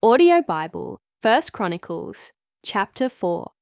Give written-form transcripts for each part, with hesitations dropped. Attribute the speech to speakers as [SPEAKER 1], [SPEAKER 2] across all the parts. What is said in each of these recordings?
[SPEAKER 1] Audio Bible, 1 Chronicles, chapter 4.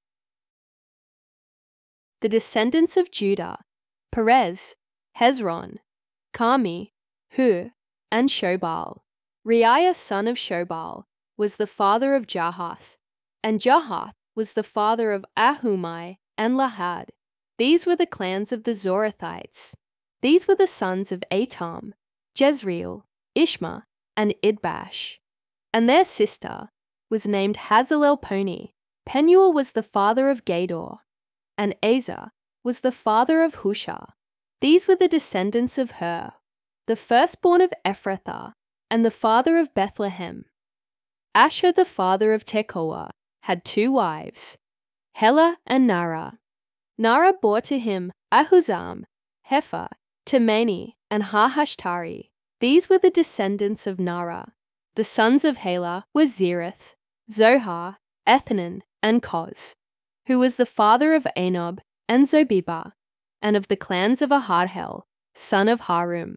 [SPEAKER 1] The descendants of Judah: Perez, Hezron, Carmi, Hur, and Shobal. Reiah son of Shobal was the father of Jahath, and Jahath was the father of Ahumai and Lahad. These were the clans of the Zorathites. These were the sons of Atam, Jezreel, Ishma, and Idbash. And their sister was named Hazelelponi. Penuel was the father of Gedor, and Asa was the father of Husha. These were the descendants of Hur, the firstborn of Ephrathah, and the father of Bethlehem. Asher the father of Tekoa had 2 wives, Helah and Nara. Nara bore to him Ahuzam, Hepher, Temeni, and Hahashtari. These were the descendants of Nara. The sons of Helah were Zereth, Zohar, Ethanan, and Koz, who was the father of Anob and Zobibah, and of the clans of Aharhel, son of Harum.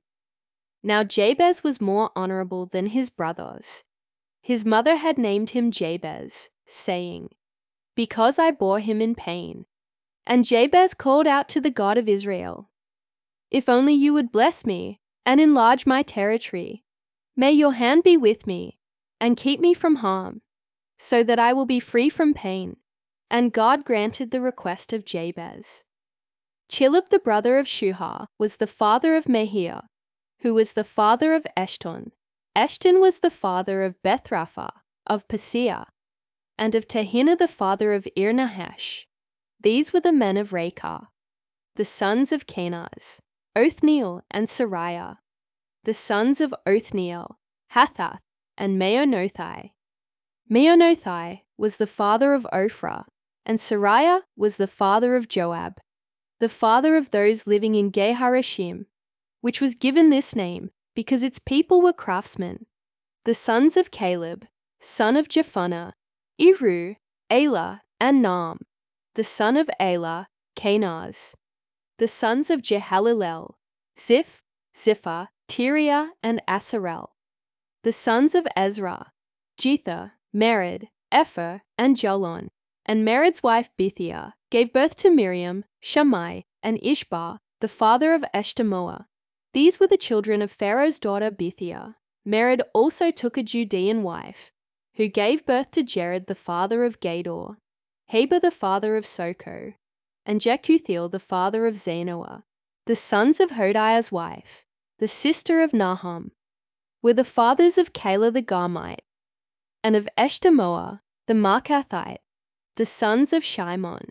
[SPEAKER 1] Now Jabez was more honorable than his brothers. His mother had named him Jabez, saying, "Because I bore him in pain." And Jabez called out to the God of Israel, "If only you would bless me and enlarge my territory. May your hand be with me and keep me from harm, so that I will be free from pain." And God granted the request of Jabez. Chilub the brother of Shuhah was the father of Mehir, who was the father of Eshton. Eshton was the father of Bethrapha, of Paseah, and of Tehinnah the father of Ir-Nahash. These were the men of Rekah. The sons of Kenaz: Othniel and Sariah. The sons of Othniel: Hathath and Meonothai. Meonothai was the father of Ophrah, and Sariah was the father of Joab, the father of those living in Geharashim, which was given this name because its people were craftsmen. The sons of Caleb, son of Jephunneh: Iru, Elah, and Naam. The son of Elah: Kenaz. The sons of Jehalelel: Ziph, Ziphah, Tiria, and Asarel. The sons of Ezra: Jether, Mered, Epher, and Jolon. And Mered's wife Bithia gave birth to Miriam, Shammai, and Ishbah, the father of Eshtemoa. These were the children of Pharaoh's daughter Bithia. Mered also took a Judean wife, who gave birth to Jared the father of Gedor, Heber the father of Soko, and Jekuthiel the father of Zanoah. The sons of Hodiah's wife, the sister of Nahum, were the fathers of Kala the Garmite, and of Eshtemoa the Markathite. The sons of Shimon: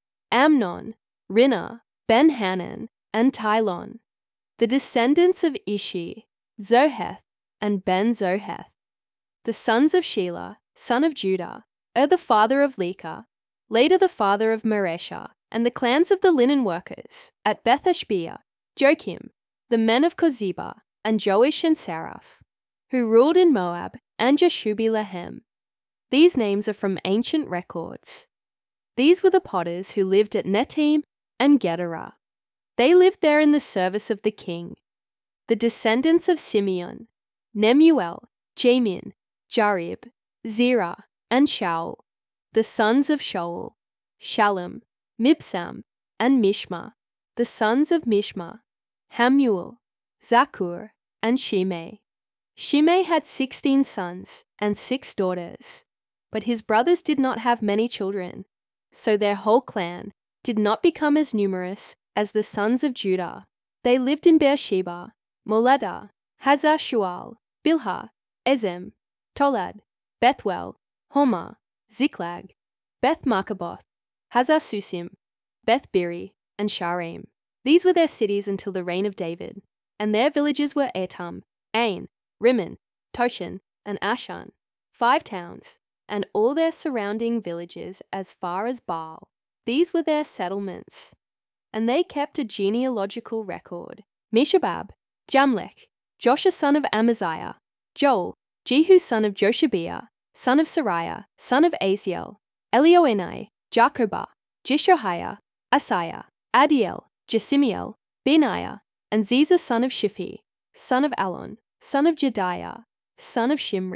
[SPEAKER 1] Amnon, Rinnah, Ben-Hanan, and Tylon. The descendants of Ishi: Zoheth and Ben-Zoheth. The sons of Shelah, son of Judah: the father of Leka, later the father of Maresha, and the clans of the linen workers at Beth-Ashbea: Joachim, the men of Kozeba, and Joish and Saraph, who ruled in Moab, and Jashubi-Lehem. These names are from ancient records. These were the potters who lived at Netim and Gedera. They lived there in the service of the king. The descendants of Simeon: Nemuel, Jamin, Jarib, Zerah, and Shaul. The sons of Shaul: Shallum, Mibsam, and Mishma. The sons of Mishma: Hamuel, Zakur, and Shimei. Shimei had 16 sons and 6 daughters, but his brothers did not have many children, so their whole clan did not become as numerous as the sons of Judah. They lived in Beersheba, Moladah, Hazar-Shual, Bilhah, Ezem, Tolad, Bethwel, Hormah, Ziklag, Beth-Markaboth, Hazar-Susim, Beth-Biri, and Shaaraim. These were their cities until the reign of David, and their villages were Etam, Ain, Rimmon, Toshan, and Ashan, 5 towns, and all their surrounding villages as far as Baal. These were their settlements. And they kept a genealogical record. Mishabab, Jamlech, Joshua son of Amaziah, Joel, Jehu son of Joshabiah, son of Sariah, son of Asiel, Elioenai, Jacobah, Jishohiah, Asaiah, Adiel, Jesimiel, Benaiah, and Ziza son of Shiphi, son of Alon, son of Jediah, son of Shimri.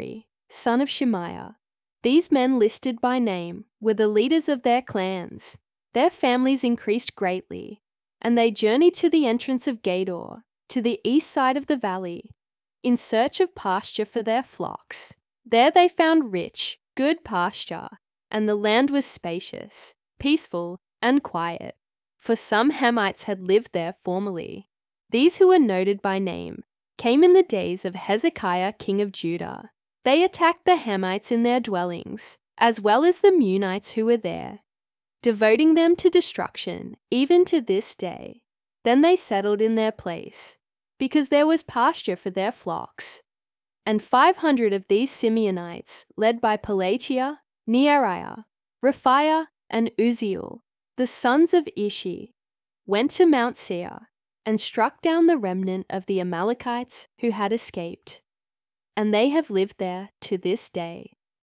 [SPEAKER 1] son of Shemaiah. These men listed by name were the leaders of their clans. Their families increased greatly, and they journeyed to the entrance of Gedor, to the east side of the valley, in search of pasture for their flocks. There they found rich, good pasture, and the land was spacious, peaceful, and quiet, for some Hamites had lived there formerly. These who were noted by name came in the days of Hezekiah king of Judah. They attacked the Hamites in their dwellings, as well as the Meunites who were there, devoting them to destruction even to this day. Then they settled in their place, because there was pasture for their flocks. And 500 of these Simeonites, led by Pelatiah, Neariah, Rephaiah, and Uzziel, the sons of Ishi, went to Mount Seir and struck down the remnant of the Amalekites who had escaped. And they have lived there to this day.